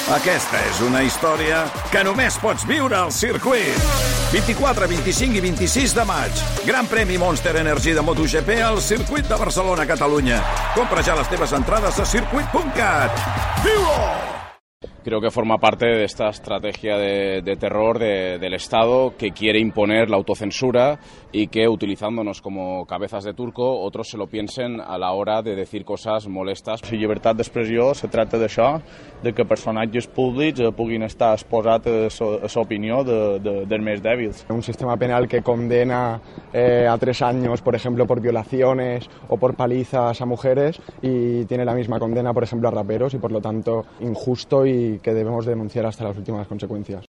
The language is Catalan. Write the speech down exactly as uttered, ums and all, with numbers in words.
Aquesta és una història que només pots viure al circuit. vint-i-quatre, vint-i-cinc i vint-i-sis de maig. Gran premi Monster Energy de MotoGP al circuit de Barcelona, Catalunya. Compra ja les teves entrades a circuit punt cat. Viu-ho! Creo que forma parte de esta estrategia de, de terror de, del Estado que quiere imponer la autocensura y que, utilizándonos como cabezas de turco, otros se lo piensen a la hora de decir cosas molestas. La llibertat d'expressió se tracta d'això, de que personatges públics puguin estar exposats a l'opinió de, de, dels més dèbils. Un sistema penal que condena eh, a tres años, por ejemplo, por violaciones o por palizas a mujeres y tiene la misma condena, por ejemplo, a raperos y, por lo tanto, injusto y que debemos denunciar hasta las últimas consecuencias.